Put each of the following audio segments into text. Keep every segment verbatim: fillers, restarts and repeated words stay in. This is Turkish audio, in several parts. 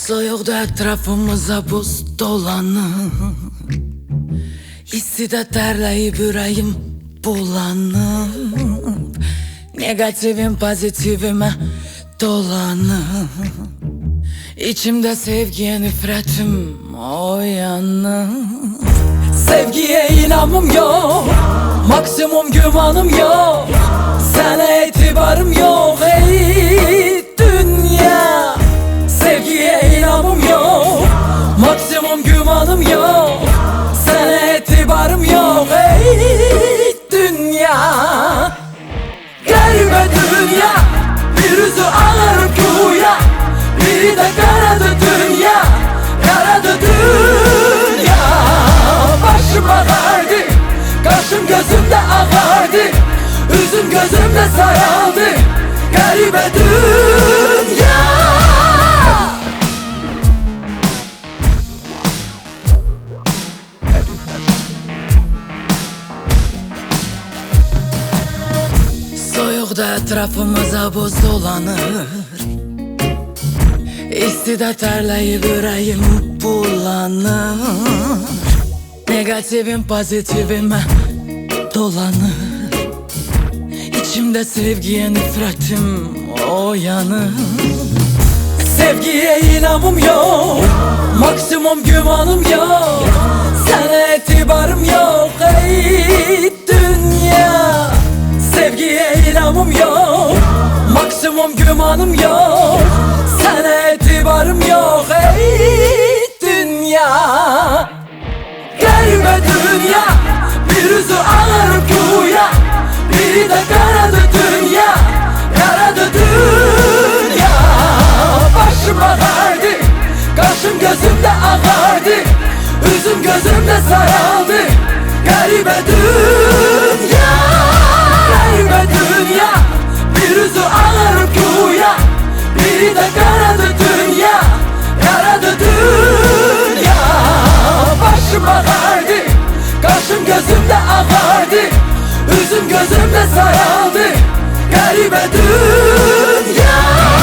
Soyuqda etrafımıza buz dolanır, hissi de terleyip yüreğim bulanıp, negatifim pozitifime dolanır. İçimde sevgiye nifretim oyanır. Sevgiye inanmım yok, maksimum gümanım yok, sana etibarım yok ey dünya. Sevgiye inanmım yok, maksimum gümanım yok, sana etibarım yok ey dünya. Garip dünya, bir yüzü ağır güya, biri de karadı dünya, karadı dünya. Başım ağardı, kaşım gözümde ağardı, üzüm gözümde saraldı. Garip dünya. Soyuqda etrafımıza buz dolanır, hissi de terleyip yüreğim bulanır. Negatifim pozitifime dolanır. İçimde sevgiye nifretim oyanır. Sevgiye inanmım yok, maksimum gümanım yok, sana etibarım yok ey dünya. Sevgiye inanmım yok, maksimum gümanım yok, sana etibarım yok ey dünya. Garip dünya, bir yüzü ağır güya, biri de karadı dünya, karadı dünya. Başım ağardı, kaşım gözümde ağardı, üzüm gözümde saraldı. Garip dünya. Garip dünya, bir yüzü ağır güya, biri de karadı dünya, karadı dünya. Başım ağardı, kaşım gözümde ağardı, üzüm gözümde saraldı. Garip dünya.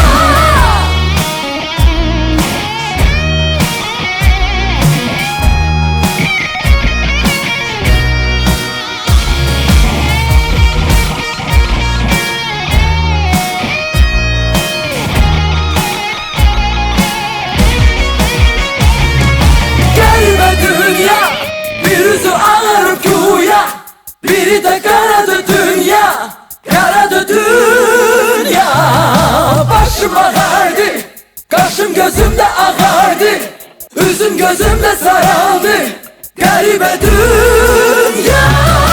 Dünya, bir yüzü ağır güya, biri de karadı dünya, karadı dünya. Başım ağardı, kaşım gözümde ağardı, üzüm gözümde saraldı. Garip dünya.